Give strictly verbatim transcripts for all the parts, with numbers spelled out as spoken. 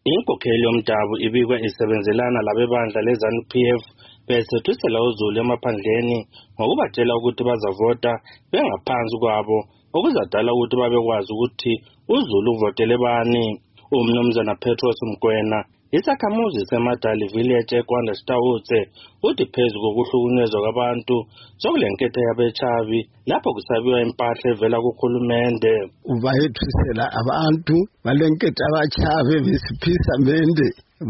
Inkokheli yomdabu ibikwa isebenzelana labebandla leZANU-P F besethusela uZulu emaphandleni ngokubatshela ukuthi bazavota bengaphansi kwabo okuzadala ukuthi babekwazi ukuthi uZulu uvotele bani. Umnumzana Petros Mgwena isakhamuzi seMadali Village eGwanda Sitawutse uthi phezu kokuhlukunyezwa kwabantu sokulenketho yabechavi lapho kusabiwa impahla evela kuhulumende. Ubayethusela abantu balenketho abachavi besiphisa mende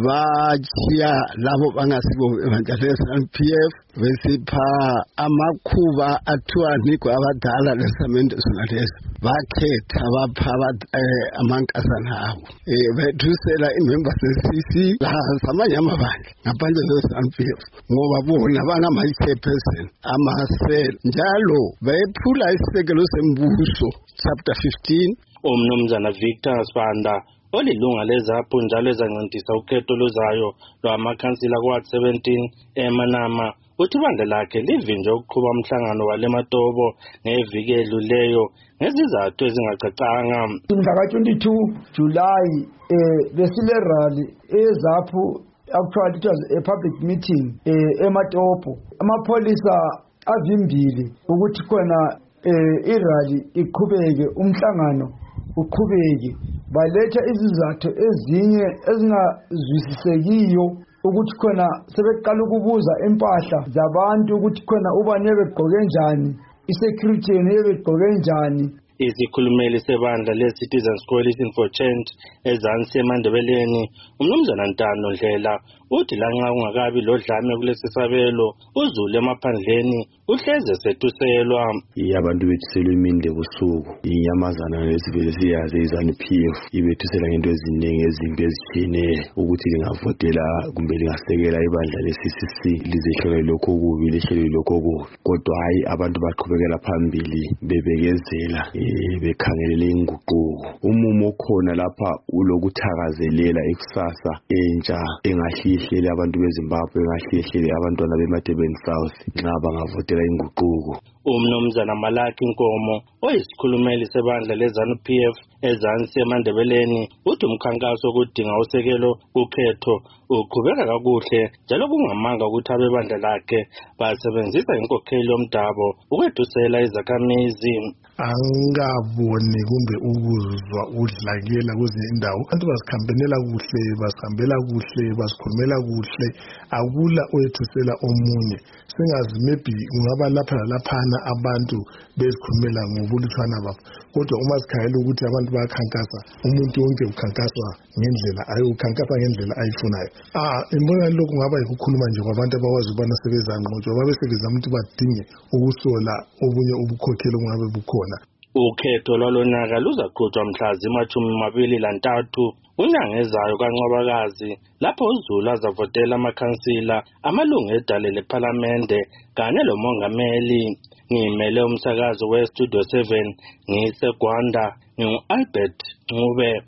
bachiya labo bangasibo evangelization P F besipha amakhuba athiwani kwabadala lesamende sonaleso bakhetha bapha amankazana abo eh bethusela imembers ze-C C la samanye amabandla ngaphandle leZANU P F ngoba bona bangama-chairperson amasel njalo bephula isisekelo sembuso chapter fifteen. Umnumzana Victor Sibanda olilunga lezapho njalo ezancintisa ukhetho luzayo lwamakhansila ku-Ward seventeen eManama uthi ibandla lakhe livinje ukuqhuba umhlangano waleMatobo ngeviki edluleyo ngezizathu ezingacacanga. Mhla twenty-two July eh besile rally ezapho actually it was a public meeting eh eMatobo. Amapolisa avimbile ukuthi khona eh irally iqhubeke umhlangano uqhubeke baletha izizathu ezinye ezingazwisisekiyo ukuthi khona sebeqala ukubuza impahla zabantu ukuthi khona ubani begqoke njani isecurity yene begqoke njani. Izikhulumeli sebandla le-Citizens Coalition for Change eZansi eMandebeleni umnumzana Ntando Ndlela uthi lanxa ungakabi lodlame kulesi sabelo uZulu emaphandleni uhleze sethuselwa. Abantu bethuselwe iminde busuku inyamazana lesivele siyazi iZANU-P F ibethusela ngento eziningi ezimbi ezitshiyeneyo ukuthi lingavotela kumbe lingasekela ibandla le-C C C lizehlole lokho kubi lihlele lokho kubi kodwa hayi abantu baqhubekela phambili bebekezela bekhangelele inguquko. Umumo khona lapha ulokuthakazelela ikusasa entsha engahlihlele abantu beZimbabwe engahlihlele abantwana beMadebeni South nxa bangavotela inguquko. Umnumzana Malaki Nkomo oyisikhulumeli sebandla leZANU-P F eZansi eMandebeleni uthi umkhankaso okudinga usekelo kukhetho uqhubeka kakuhle njalo kungamanga ukuthi abebandla lakhe basebenzisa inkokheli yomdabo ukwethusela izakhamizi. Angaboni kumbe ukuzwa udlakela kwezinye indawo abantu basikhambenela kuhle basihambela kuhle basikhulumela kuhle akula oyethusela omunye singazi maybe ungaba lapha laphana abantu bezikhulumela ngobulutshwana babo kodwa uma sikhayela ukuthi abantu bayakhankasa umuntu wonke ukhankasa ngendlela ayokhankasa ngendlela ayifunayo. Ah imbona lokhu kungaba yikukhuluma nje kwabantu abakwazi ukubana sebezanqotshwa babe sebeza umuntu badinge ukusola obunye ubukhokheli kungabe bukhona. Ukhetho lwalonyaka luzaqhutshwa mhla zimashumi amabili lantathu unyanga ezayo kaNcwabakazi lapho uZulu azavotela amakhansila amalungu edale lephalamende kanye lomongameli. Ngimele umsakazo we-Studio seven ngiseGwanda ngingu-Albert Ncube.